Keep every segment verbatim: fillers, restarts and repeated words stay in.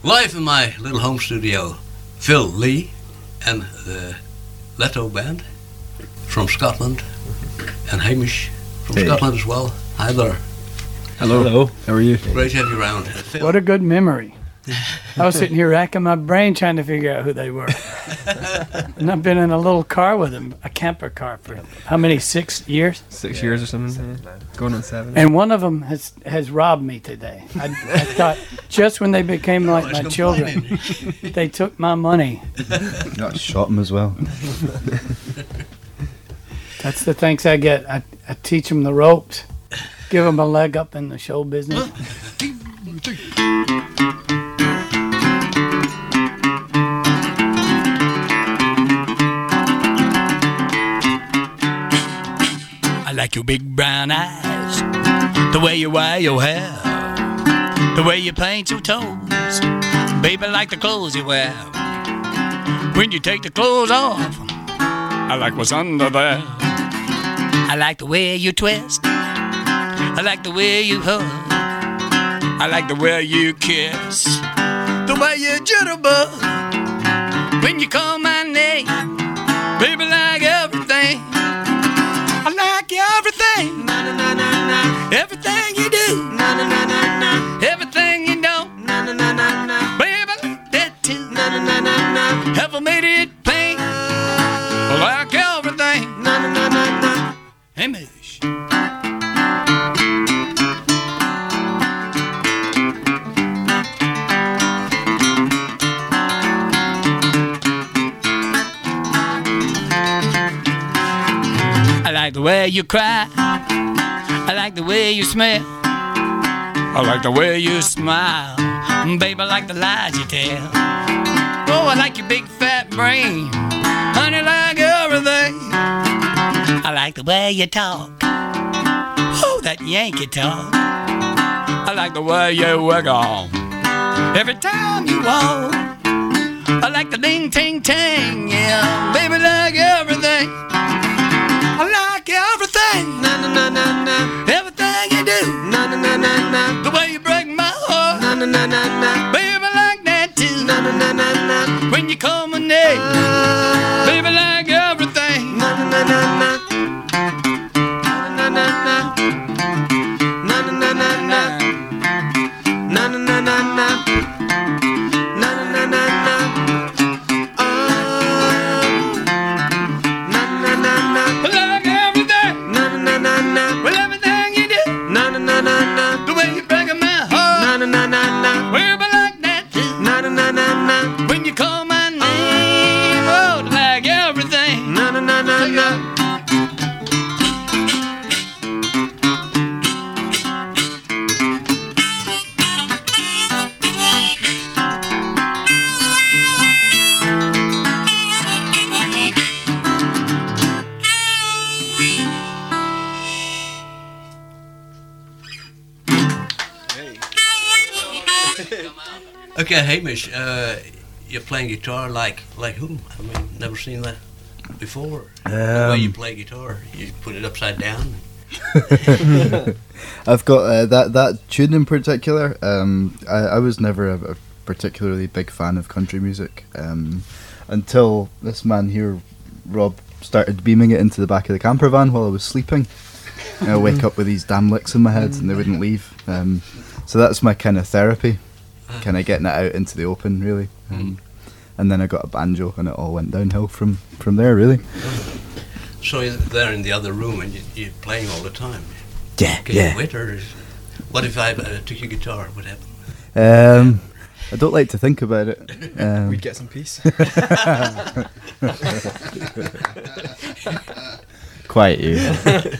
Live in my little home studio, Phil Lee and the Leto Band from Scotland, and Hamish from Hey. Scotland as well. Hi there. Hello. Hello. How are you? Great to have you around. Phil. What a good memory. I was sitting here racking my brain trying to figure out who they were. And I've been in a little car with them, a camper car, for how many, six years? Six yeah, years or something. Yeah. Going on seven. And one of them has, has robbed me today. I, I thought just when they became like my children, they took my money. You I shot him as well. That's the thanks I get. I, I teach them the ropes, give them a leg up in the show business. I like your big brown eyes, the way you wear your hair, the way you paint your toes. Baby, like the clothes you wear. When you take the clothes off, I like what's under there. I like the way you twist, I like the way you hug, I like the way you kiss, the way you jitterbug. When you call my name, baby, like everything. I like everything, na, na, na, na, na. Everything you do, na, na, na, na, na. Everything you know, na, na, na, na, na. Baby, I like that too, na, na, na, na, na. Ever made it plain? I like everything, na, na, na, na, na. Hey, Mish. I like the way you cry, I like the way you smell, I like the way you smile, baby, I like the lies you tell. Oh, I like your big fat brain, honey, like everything. I like the way you talk, oh, that Yankee talk. I like the way you wiggle every time you walk. I like the ding, ting, ting, yeah, baby, like everything. I like everything, na na na na na. Everything you do, na na na na na. The way you break my heart, na na na na na. Baby, I like that too, na na na na na. When you call my name, baby, I like everything, na na na na na. Na na na na. Na na na na na. Na na na na na. Na na na na na. Na na na, well, I like that too. Na na na na na. When you call my name, oh, I like everything. Na na na na na. Okay, Hamish, uh, you're playing guitar like like whom? I mean, never seen that before. Um, the way you play guitar, you put it upside down. I've got uh, that that tune in particular. Um, I, I was never a, a particularly big fan of country music um, until this man here, Rob, started beaming it into the back of the camper van while I was sleeping. And I wake up with these damn licks in my head, and they wouldn't leave. Um, so that's my kind of therapy. Kind of getting it out into the open, really. Um, and then I got a banjo, and it all went downhill from, from there, really. So you're there in the other room, and you, you're playing all the time. Yeah, Can yeah. you quit, or is, what if I uh, took your guitar? What happened? Um, I don't like to think about it. Um, We'd get some peace. Quiet you.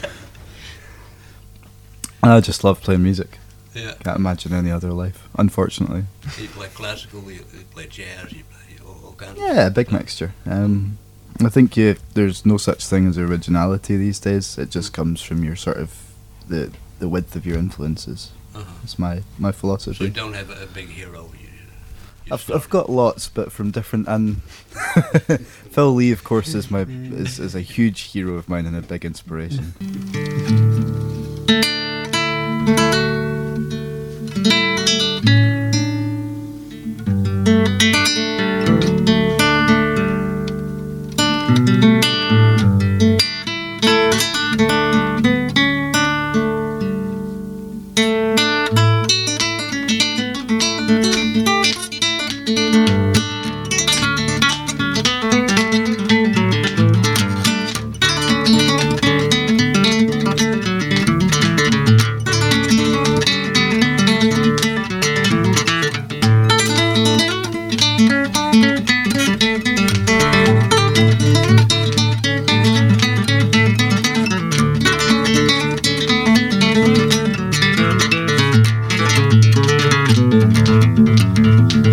I just love playing music. Yeah. Can't imagine any other life, unfortunately. You play classical, you, you play jazz, you play all, all kinds Yeah, a big mixture. Um, I think you, there's no such thing as originality these days. It just comes from your sort of the the width of your influences. Uh-huh. That's my, my philosophy. So you don't have a, a big hero? You, you I've I've got lots, but from different. And Phil Lee, of course, is my is, is a huge hero of mine and a big inspiration.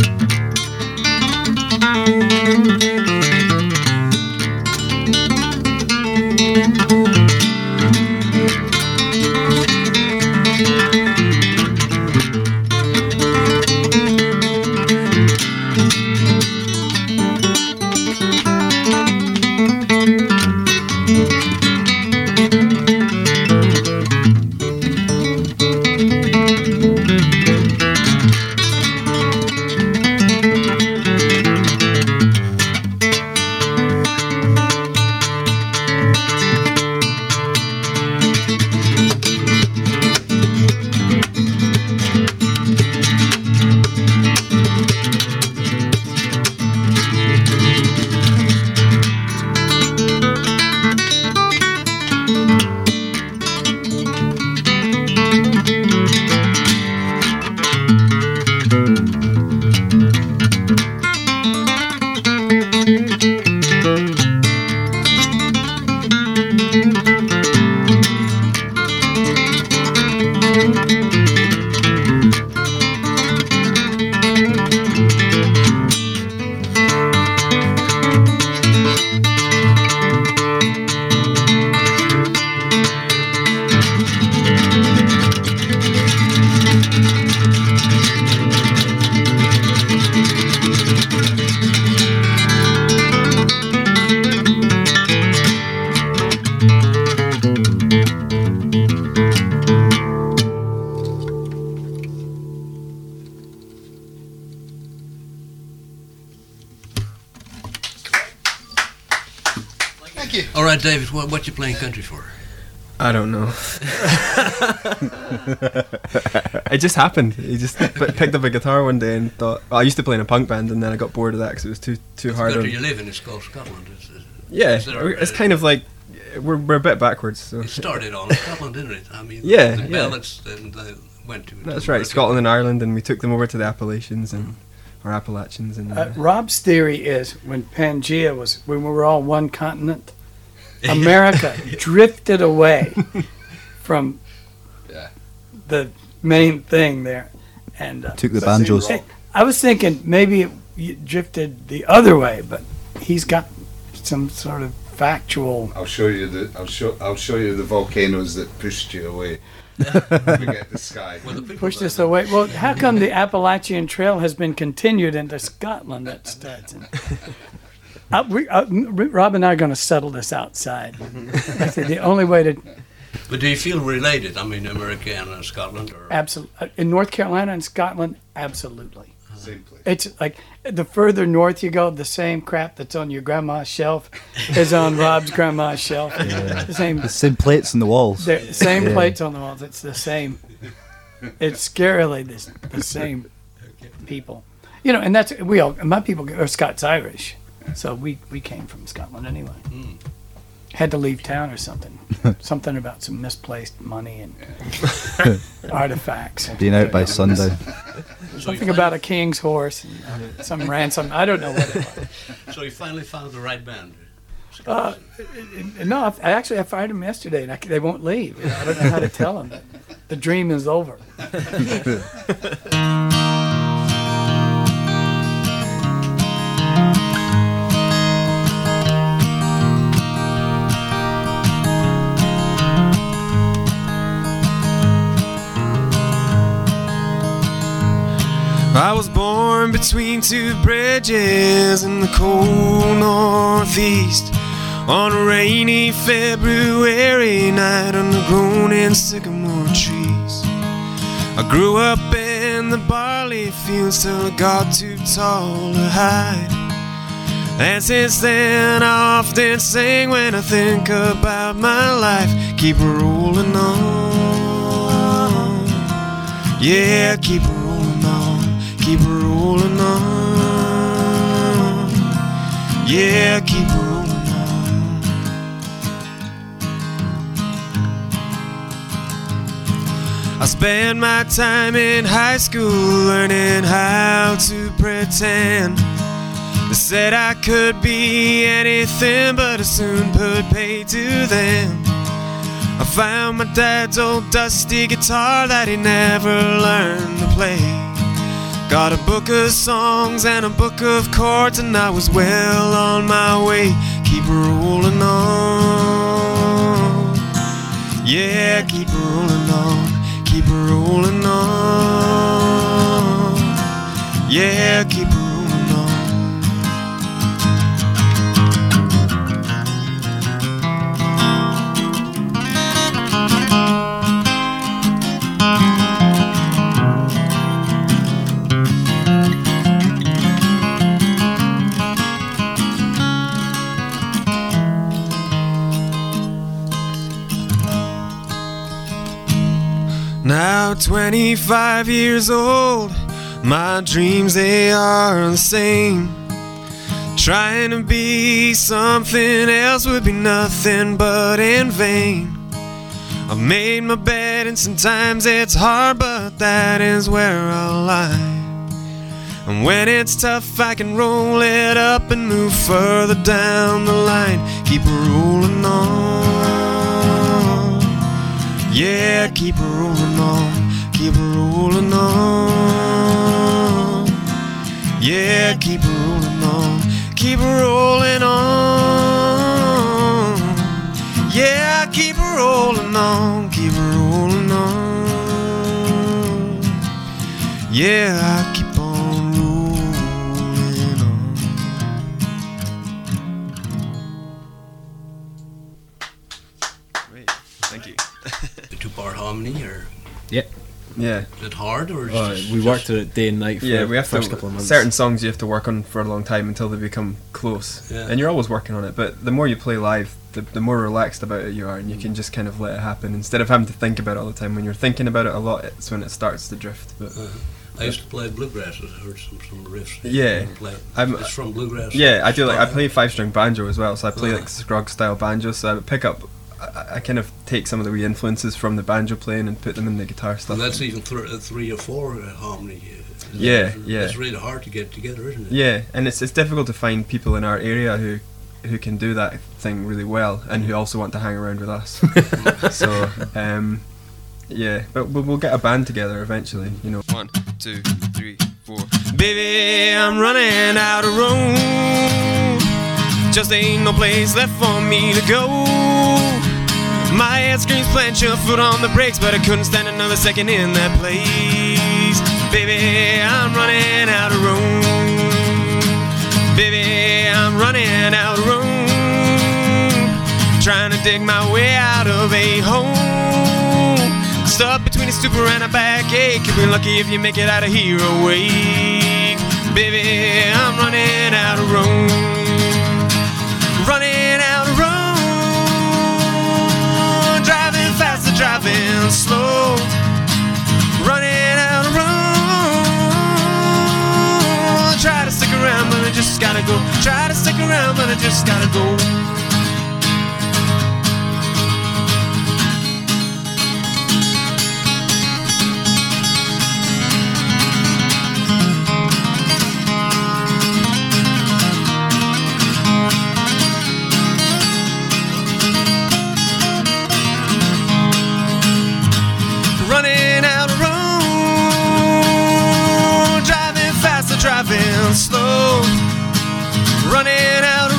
All right, David, what what you playing country for? I don't know. It just happened. He just p- picked up a guitar one day and thought. Well, I used to play in a punk band, and then I got bored of that because it was too too It's hard. country On, you live in is called Scotland. It's, it's, yeah, is there, it's uh, kind of like we're we're a bit backwards. So It started on Scotland, didn't it? I mean, Yeah, the yeah. ballads and they went to. that's to right, America. Scotland and Ireland, and we took them over to the Appalachians and or Appalachians and. Uh, Rob's theory is when Pangea was, when we were all one continent, America drifted away from Yeah. the main thing there, and uh, Took the That seemed banjos. wrong. I was thinking maybe it y- drifted the other way, but he's got some sort of factual. I'll show you the. I'll show. I'll show you the volcanoes that pushed you away. Forget the sky. Well, the people Pushed that- us away. Well, how come the Appalachian Trail has been continued into Scotland? That starts. In, uh, we, uh, Rob and I are going to settle this outside. I said the only way to But do you feel related? I mean, America and uh, Scotland, or absolutely in North Carolina and Scotland, absolutely. Same place. It's like the further north you go, the same crap that's on your grandma's shelf is on Rob's grandma's shelf. The same, The same plates in the walls. the same Yeah. plates on the walls. It's the same. It's scarily the, the same people. You know, and that's we all. My people are Scots Irish, so we we came from Scotland anyway. Mm. Had to leave town or something. Something about some misplaced money and artifacts. Being out by sundown. so you, Something about a king's horse, and uh, some ransom. I don't know what it was. finally, so you finally found the right band. Uh, no, I, I actually I fired them yesterday, and I, they won't leave. You know, I don't know how to tell them that the dream is over. I was born between two bridges in the cold northeast on a rainy February night under groaning sycamore trees. I grew up in the barley fields till I got too tall to hide. And since then I often sing when I think about my life. Keep rolling on, yeah, keep rolling on. Keep rolling on, yeah, keep rolling on. I spent my time in high school learning how to pretend. They said I could be anything, but I soon put pay to them. I found my dad's old dusty guitar that he never learned to play. Got a book of songs and a book of chords, and I was well on my way. Keep rolling on. Yeah, keep rolling on. Keep rolling on. Yeah, keep rolling on. Now twenty-five years old, my dreams they are the same. Trying to be something else would be nothing but in vain. I've made my bed and sometimes it's hard, but that is where I'll lie. And when it's tough I can roll it up and move further down the line. Keep rolling on. Yeah, keep rolling on, keep rolling on. Yeah, keep rolling on, keep rolling on. Yeah, keep rolling on, keep rolling on. Yeah, I keep on rolling on. Great, thank you. The two-part harmony, or Yeah. Yeah. is it hard, or is Oh, it just, we worked at it day and night for Yeah, the we have first to. couple of months. Certain songs you have to work on for a long time until they become close, Yeah. and you're always working on it. But the more you play live, the, the more relaxed about it you are, and you can just kind of let it happen instead of having to think about it all the time. When you're thinking about it a lot, it's when it starts to drift. But Uh, I used to play bluegrass. I heard some some riffs. Yeah. Play. I'm- It's from bluegrass. yeah, I do like I play five string banjo as well, so I play Uh-huh. like Scruggs style banjo. So I would pick up. I, I kind of take some of the wee influences from the banjo playing and put them in the guitar stuff. And that's even th- a three or four uh, harmony. uh, Yeah, it's, yeah. It's really hard to get together, isn't it? Yeah, and it's it's difficult to find people in our area who who can do that thing really well and who also want to hang around with us. So, um, yeah, but we'll, we'll get a band together eventually, you know. One, two, three, four. Baby, I'm running out of room. Just ain't no place left for me to go. My head screams plant your foot on the brakes, but I couldn't stand another second in that place. Baby, I'm running out of room. Baby, I'm running out of room. Trying to dig my way out of a home. Stuck between a stupor and a backache. You'll be lucky if you make it out of here awake. Baby, I'm running out of room. Running out of room. Driving fast or driving slow. Running out of room. Try to stick around, but I just gotta go. Try to stick around, but I just gotta go. Running out of room. Driving fast or driving slow. Running out of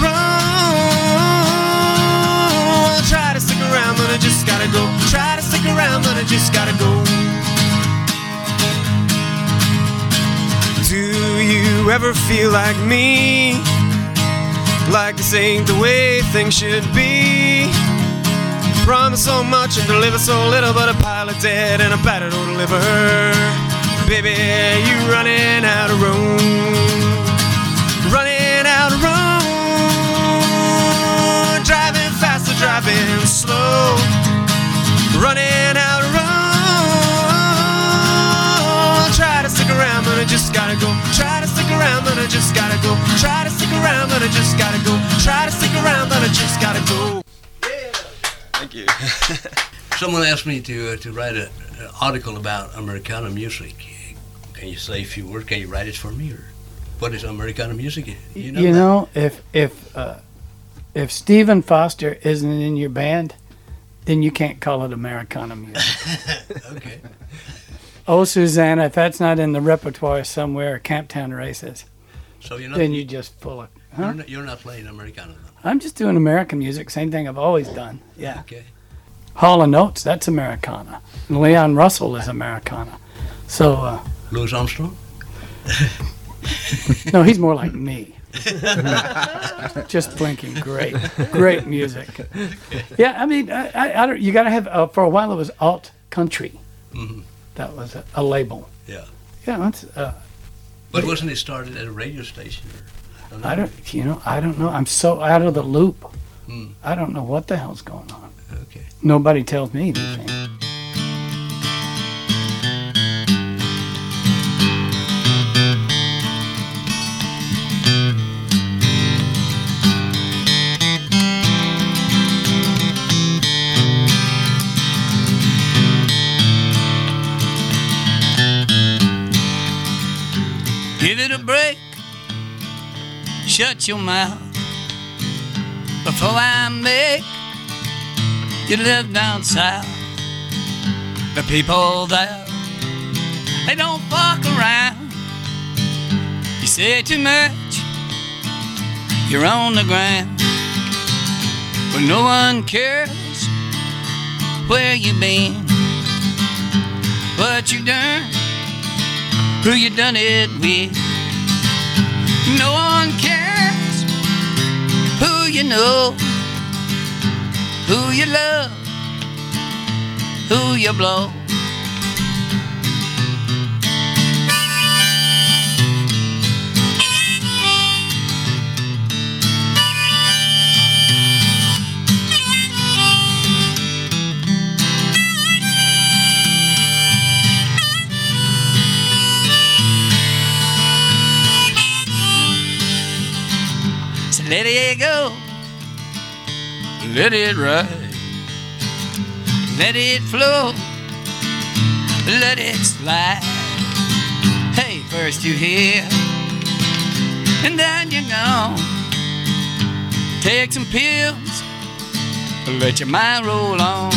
room. Try to stick around, but I just gotta go. Try to stick around, but I just gotta go. Do you ever feel like me? Like this ain't the way things should be. Promise so much and deliver so little, but a pile of dead and a battered old liver. Baby, you running out of room. Running out of room. Driving fast or driving slow. Running out of room. Try to stick around, but I just gotta go. Try to stick around, but I just gotta go. Try to stick around, but I just gotta go. Try to stick around, but I just gotta go. Thank you. Someone asked me to uh, to write an article about Americana music. Can you say a few words? Can you write it for me? Or what is Americana music? You know, know, that? if if uh, if Stephen Foster isn't in your band, then you can't call it Americana music. Okay. Oh, Susanna, if that's not in the repertoire somewhere, Camptown Races, So you're not. then you just full of. You're Huh? not, you're not playing Americana. Then. I'm just doing American music, same thing I've always done. Yeah. Okay. Hall and Oates, that's Americana. And Leon Russell is Americana. So, uh, Louis Armstrong. no, he's more like me. Just blinking, great, great music. Yeah, I mean, I, I, I don't. You got to have. Uh, for a while, it was alt country. hmm That was a, a label. Yeah. Yeah, that's. Uh, But wasn't it started at a radio station? Or, I don't. You know, I don't know. I'm so out of the loop. Hmm. I don't know what the hell's going on. Okay. Nobody tells me anything. Give it a break, shut your mouth before I make you live down south. The people there, they don't fuck around. You say too much, you're on the ground. But no one cares where you been, what you done, who you done it with. No one cares who you know, who you love, who you blow. So let it go, let it ride, let it flow, let it slide. Hey, first you here, and then you're gone. Take some pills, let your mind roll on.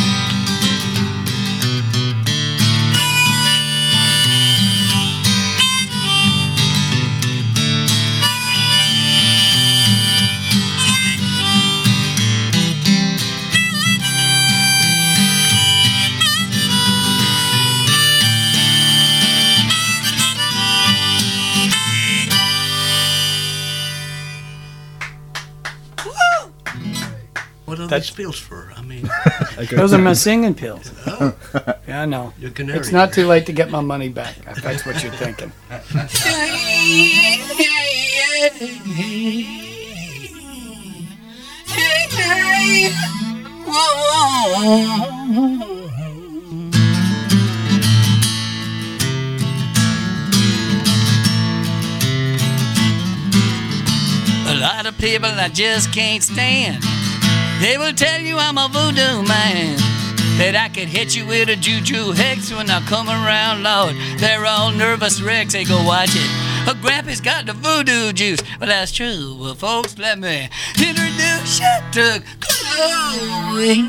What are That's- these pills for? I mean, Those are my singing pills. oh, Yeah, I know. your canary. It's not too late to get my money back, if that's what you're thinking. A lot of people I just can't stand. They will tell you I'm a voodoo man, that I could hit you with a juju hex when I come around, Lord. They're all nervous wrecks, they go watch it. A Grampy's got the voodoo juice. Well, that's true. Well, folks, let me introduce you to Chloe.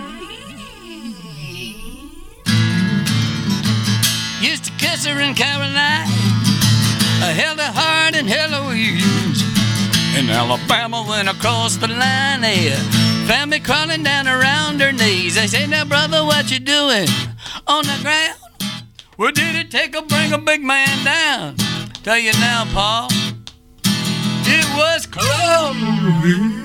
Used to kiss her in Caroline. I held her hard in Eloise. In Alabama, went across the line there. Found me crawling down around her knees. They say, now, brother, what you doing on the ground? Well, did it take a bring a big man down? Tell you now, Paul, it was Chloe.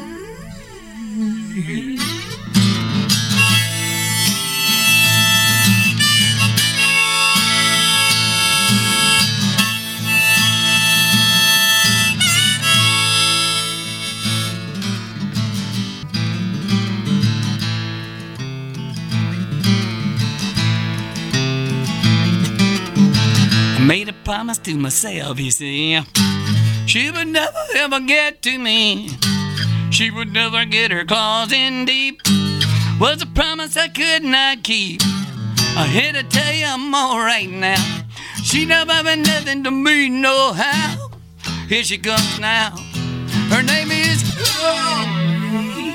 I made a promise to myself, you see. She would never ever get to me. She would never get her claws in deep. Was a promise I could not keep. I had to tell you I'm alright now. She never been nothing to me, no how. Here she comes now. Her name is Chloe.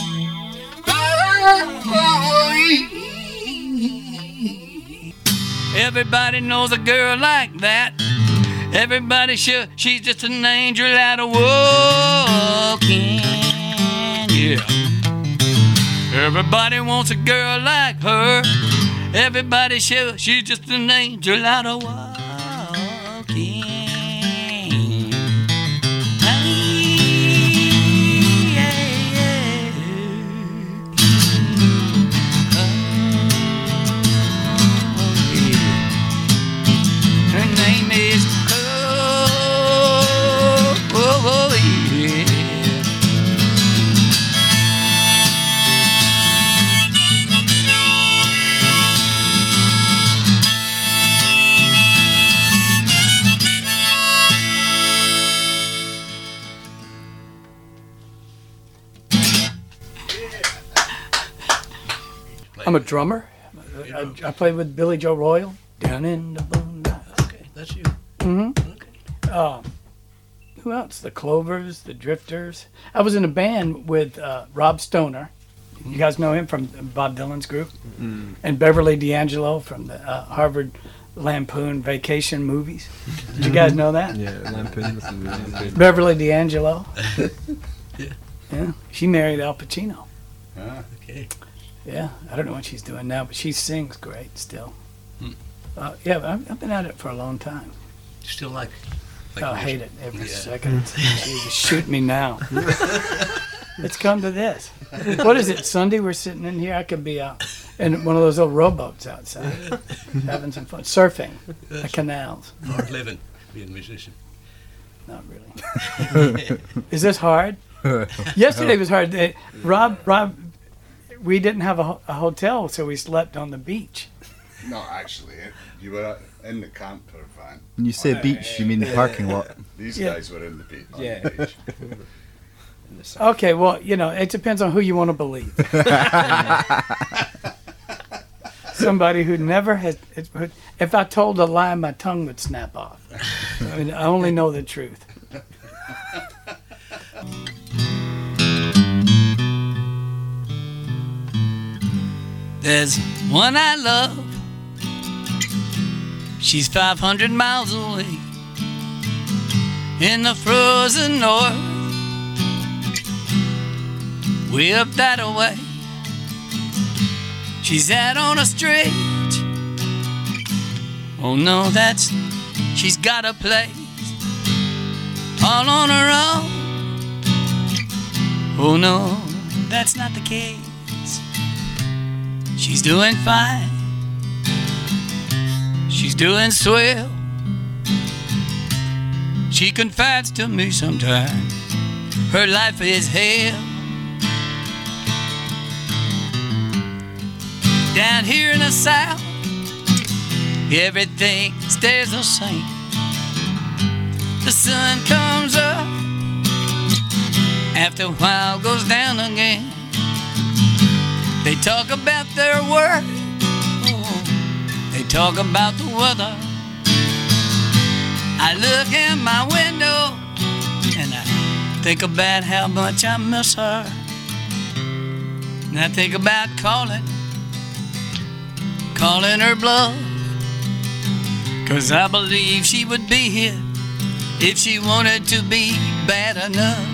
Chloe. Everybody knows a girl like that. Everybody sure she's just an angel out of walking. Yeah. Everybody wants a girl like her. Everybody sure she's just an angel out of walking. I'm a drummer. I, I played with Billy Joe Royal down in the boondocks. Okay, that's you. Mm-hmm. Okay. Um, who else? The Clovers, the Drifters. I was in a band with uh, Rob Stoner. You guys know him from Bob Dylan's group, Mm. and Beverly D'Angelo from the uh, Harvard Lampoon Vacation movies. Did you guys know that? Yeah, Lampoon. Lampoon. Beverly D'Angelo. Yeah. Yeah, she married Al Pacino. Ah, Okay. Yeah, I don't know what she's doing now, but she sings great still. Hmm. Uh, yeah, I've, I've been at it for a long time. You still like? like Oh, I music? hate it every Yeah. second. Jeez, shoot me now. Let's come to this. What is it? Sunday we're sitting in here. I could be out in one of those old rowboats outside, having some fun, surfing the canals. Hard living, being a musician. Not really. Is this hard? Yesterday was hard. Uh, Rob, Rob, we didn't have a, ho- a hotel, so we slept on the beach. no, actually, you were in the camper van. When you say beach, you mean the parking lot. These Yeah. guys were in the beach. Yeah. The beach. Okay, well, you know, it depends on who you want to believe. Somebody who never has. If I told a lie, my tongue would snap off. I mean, I only know the truth. There's one I love. She's five hundred miles away in the frozen north, way up that way. She's out on a stretch. Oh no, that's she's got a place all on her own. Oh no, that's not the case. She's doing fine. She's doing swell. She confides to me sometimes. Her life is hell. Down here in the South, everything stays the same. The sun comes up, after a while goes down again. They talk about their work, oh, they talk about the weather. I look in my window and I think about how much I miss her. And I think about calling, calling her bluff, 'cause I believe she would be here if she wanted to be bad enough.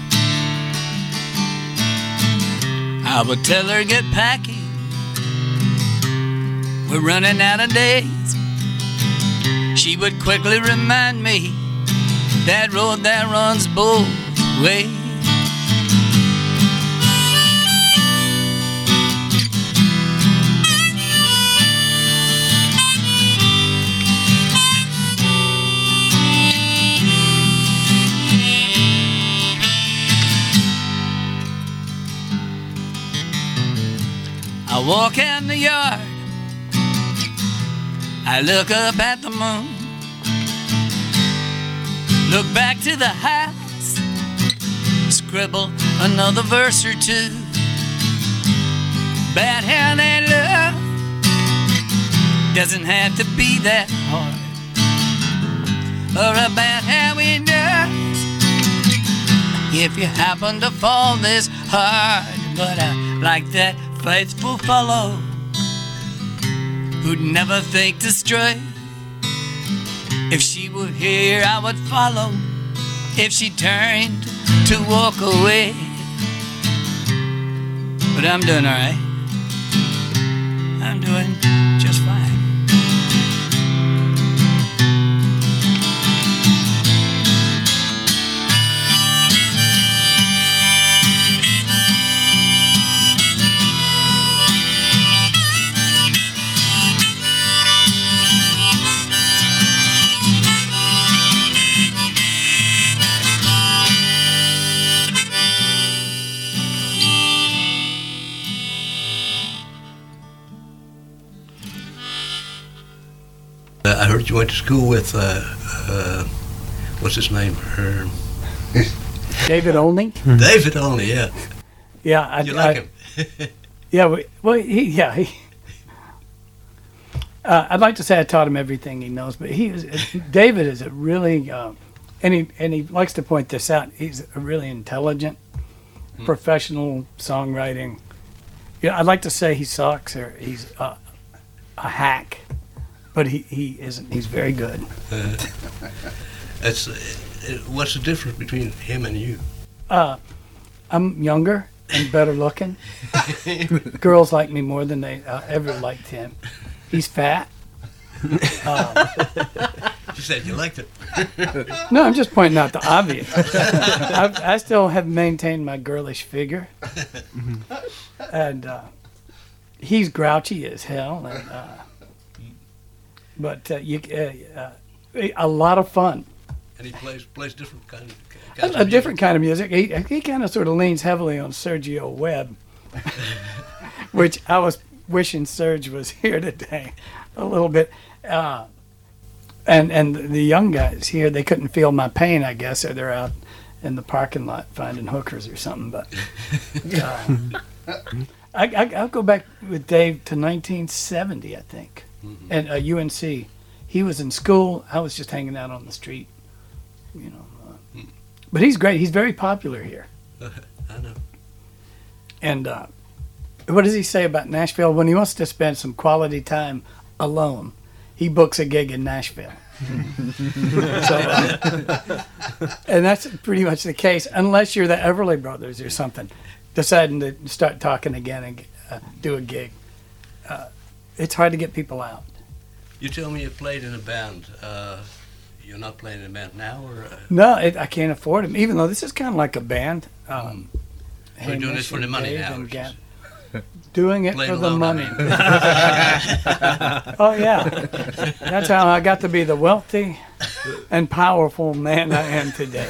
I would tell her get packing, we're running out of days. She would quickly remind me that road that runs both ways. I walk in the yard, I look up at the moon, look back to the house, scribble another verse or two about how that love doesn't have to be that hard, or about how it does if you happen to fall this hard. But I like that faithful fellow who'd never think to stray. If she were here, I would follow. If she turned to walk away. But I'm doing alright. I'm doing just fine. Uh, I heard you went to school with, uh, uh, what's his name? Uh, David Olney. David Olney, yeah. Yeah, I, You like I, him? Yeah, we, well, he, yeah, he. Uh, I'd like to say I taught him everything he knows, but he is David is a really, uh, and he and he likes to point this out. He's a really intelligent, Hmm. professional songwriting. Yeah, I'd like to say he sucks or he's uh, a hack, but he, he isn't. He's very good. Uh, that's, uh, what's the difference between him and you? Uh, I'm younger and better looking. Girls like me more than they uh, ever liked him. He's fat. Um, You said you liked it. no, I'm just pointing out the obvious. I, I still have maintained my girlish figure, and uh, he's grouchy as hell. And, uh, but uh, you, uh, uh, a lot of fun. And he plays plays different kind of A, kinds a of different kind of music. He, he kind of sort of leans heavily on Sergio Webb, which I was wishing Serge was here today a little bit. Uh, and and the young guys here, they couldn't feel my pain, I guess, or they're out in the parking lot finding hookers or something. But uh, I, I, I'll go back with Dave to nineteen seventy, I think, Mhm. and uh, U N C. He was in school. I was just hanging out on the street, you know. Uh, but he's great. He's very popular here. I know. And uh, what does he say about Nashville? When he wants to spend some quality time alone, he books a gig in Nashville. so, uh, and that's pretty much the case, unless you're the Everly Brothers or something, deciding to start talking again and uh, do a gig. Uh, it's hard to get people out. You tell me you played in a band. Uh, you're not playing in a band now, or uh, No, it, I can't afford them, even though this is kind of like a band. Um, So you're doing this Hamish for the and money Dave now, and or Gab. just- Doing it Playing for the alone, I money. mean. Oh, yeah. That's how I got to be the wealthy and powerful man I am today.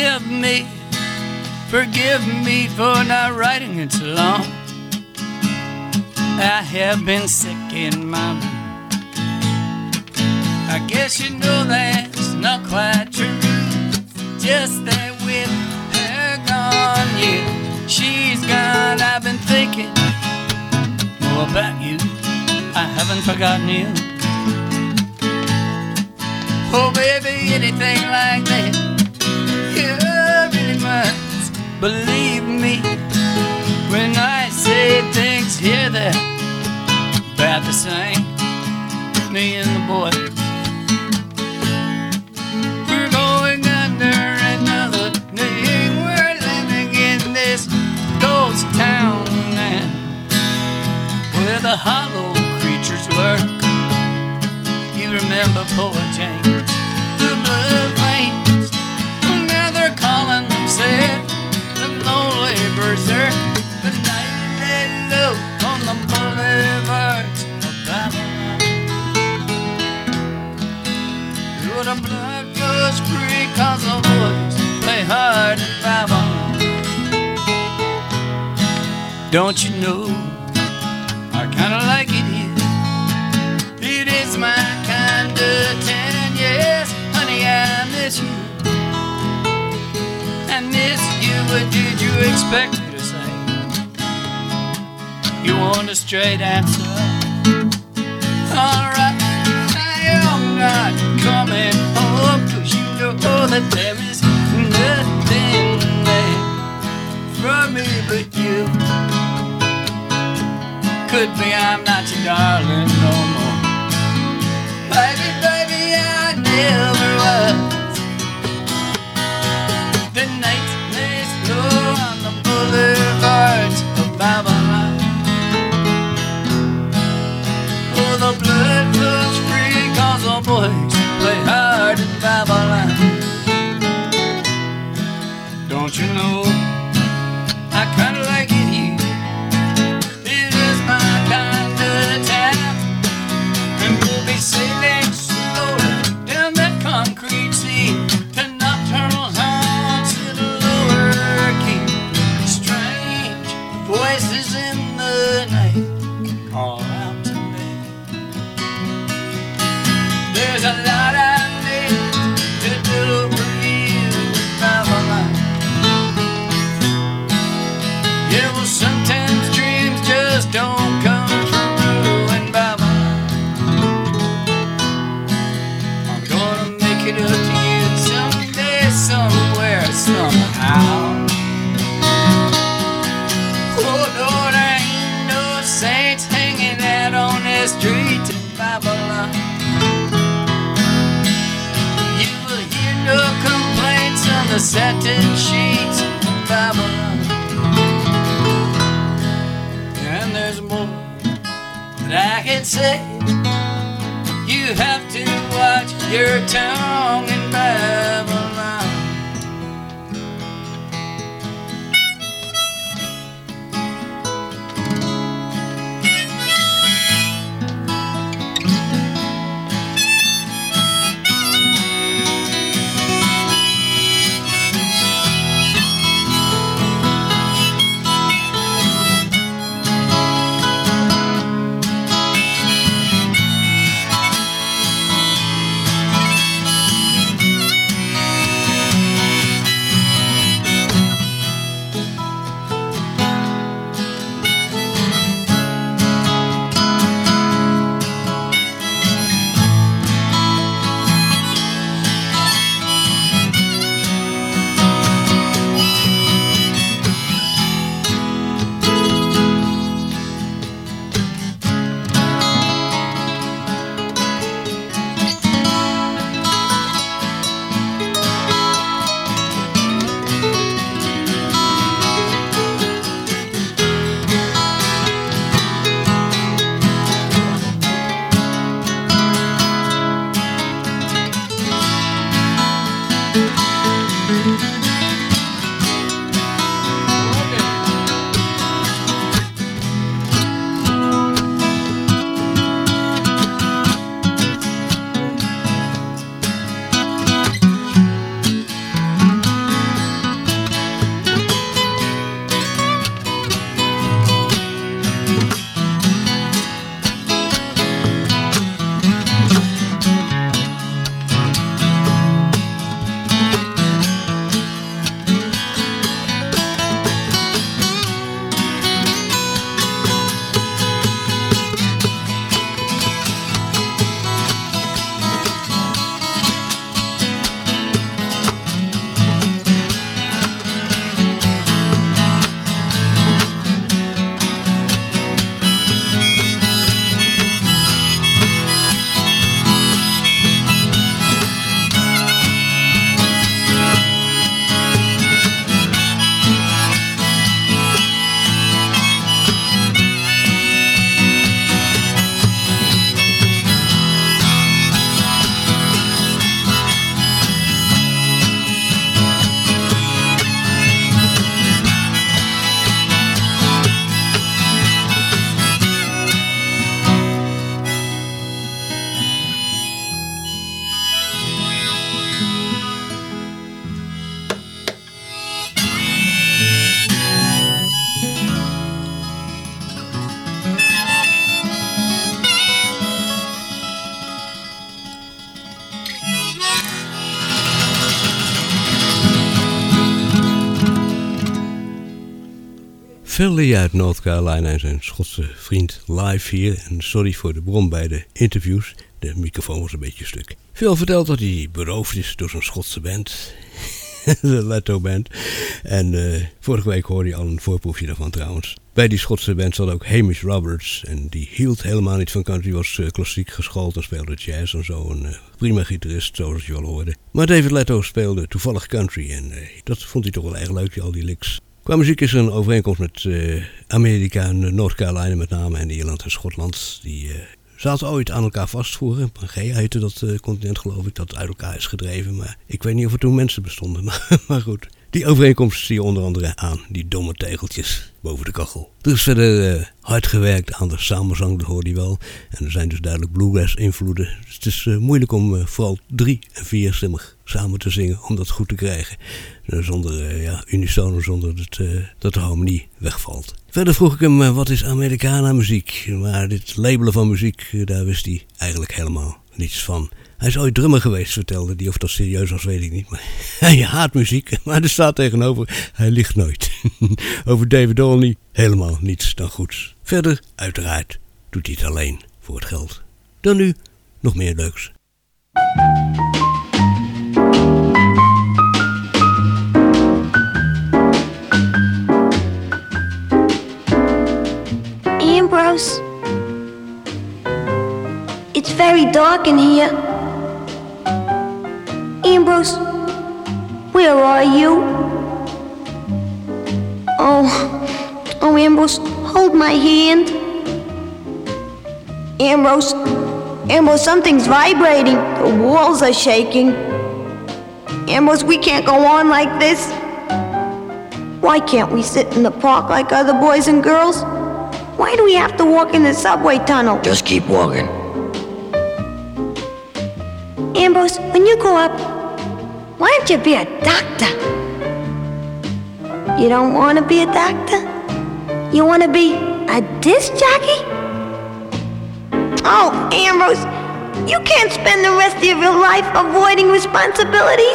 forgive me, forgive me for not writing it so long. I have been sick in my room. I guess you know that's not quite true. Just that with her gone, yeah, she's gone. I've been thinking more about you. I haven't forgotten you. Oh, baby, anything like that, you really must believe me when I say things here that about the same. Me and the boy, we're going under another name. We're living in this ghost town, man, where the hollow creatures lurk. You remember poor James, the blood veins. Now they're calling themselves the lonely berserk. The night they look on the boulevards of Babylon. Oh, the blood goes free 'cause the boys play hard in Babylon. Don't you know, I kinda like it here. It is my kind of town, yes, honey, I miss you. I miss you, what did you expect me to say? You want a straight answer? Alright, I am not coming home, 'cause you know that there is nothing there from me but you. Could be I'm not your darling no more. Baby, baby, I never was. The nights they slow on the boulevards of Babylon. Oh, the blood flows free 'cause the boys play hard in Babylon. Don't you know, I kinda like it here. It is my kind of town. And we'll be sailing slowly down that concrete sea to nocturnal haunts in the lower key. Strange voices in the night call out to me. There's a lot I need to do for you, Babylon. Yeah, well, sometimes dreams just don't come true in Babylon. I'm gonna make it up to you someday, somewhere, somehow. Oh, no, there ain't no saints hanging out on the street in Babylon. You will hear no complaints on the satin sheets in Babylon. And there's more that I can say. You have to watch your tongue in Babylon. Philly uit North Carolina en zijn Schotse vriend live hier. En sorry voor de bron bij de interviews. De microfoon was een beetje stuk. Phil vertelt dat hij beroofd is door zijn Schotse band. De Leto Band. En uh, vorige week hoorde je al een voorproefje daarvan trouwens. Bij die Schotse band zat ook Hamish Roberts. En die hield helemaal niet van country. Was uh, klassiek geschoold en speelde jazz en zo. Een uh, prima gitarist, zoals je al hoorde. Maar David Leto speelde toevallig country. En uh, dat vond hij toch wel erg leuk, al die licks. Qua muziek is er een overeenkomst met uh, Amerika en North Carolina met name. En Ierland en Schotland. Die uh, zaten ooit aan elkaar vast vroeger. Pangea heette dat uh, continent geloof ik. Dat uit elkaar is gedreven. Maar ik weet niet of er toen mensen bestonden. Maar, maar goed. Die overeenkomst zie je onder andere aan die domme tegeltjes boven de kachel. Er is verder uh, hard gewerkt aan de samenzang, dat hoorde je wel. En er zijn dus duidelijk bluegrass invloeden. Dus het is uh, moeilijk om uh, vooral drie- en vierstemmig samen te zingen om dat goed te krijgen. Uh, zonder uh, ja, unisono, zonder dat, uh, dat de harmonie wegvalt. Verder vroeg ik hem uh, wat is Americana muziek. Maar dit labelen van muziek, uh, daar wist hij eigenlijk helemaal niets van. Hij is ooit drummer geweest, vertelde hij. Of dat serieus was, weet ik niet. Maar hij haat muziek, maar er staat tegenover, hij liegt nooit. Over David Olney, helemaal niets dan goeds. Verder, uiteraard, doet hij het alleen voor het geld. Dan nu, nog meer leuks. Ambrose, it's very dark in here. Ambrose, where are you? Oh, oh Ambrose, hold my hand. Ambrose, Ambrose, something's vibrating. The walls are shaking. Ambrose, we can't go on like this. Why can't we sit in the park like other boys and girls? Why do we have to walk in the subway tunnel? Just keep walking. Ambrose, when you grow up, why don't you be a doctor? You don't want to be a doctor? You want to be a disc jockey? Oh, Ambrose, you can't spend the rest of your life avoiding responsibilities.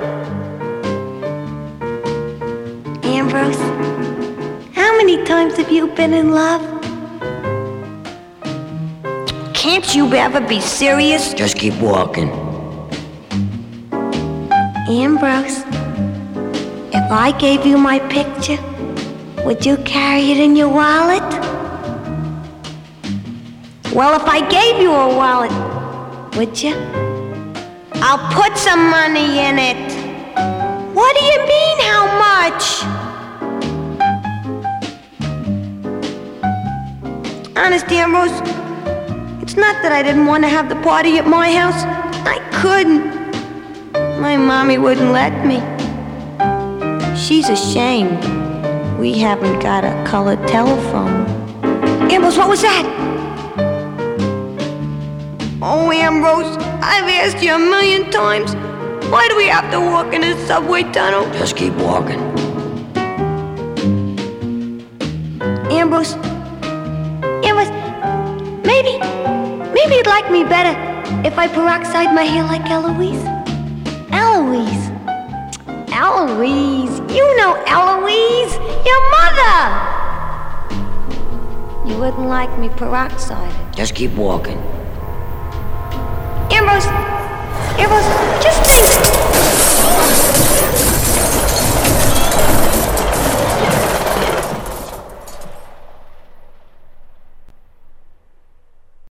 Ambrose, how many times have you been in love? Can't you ever be serious? Just keep walking. Ambrose, if I gave you my picture, would you carry it in your wallet? Well, if I gave you a wallet, would you? I'll put some money in it. What do you mean, how much? Honest, Ambrose, it's not that I didn't want to have the party at my house. I couldn't. My mommy wouldn't let me. She's ashamed. We haven't got a colored telephone. Ambrose, what was that? Oh, Ambrose, I've asked you a million times. Why do we have to walk in a subway tunnel? Just keep walking. Ambrose, Ambrose, maybe, maybe you'd like me better if I peroxide my hair like Eloise. Eloise. Eloise. You know Eloise. Your mother. You wouldn't like me peroxided. Just keep walking. Ambrose. Ambrose, just think.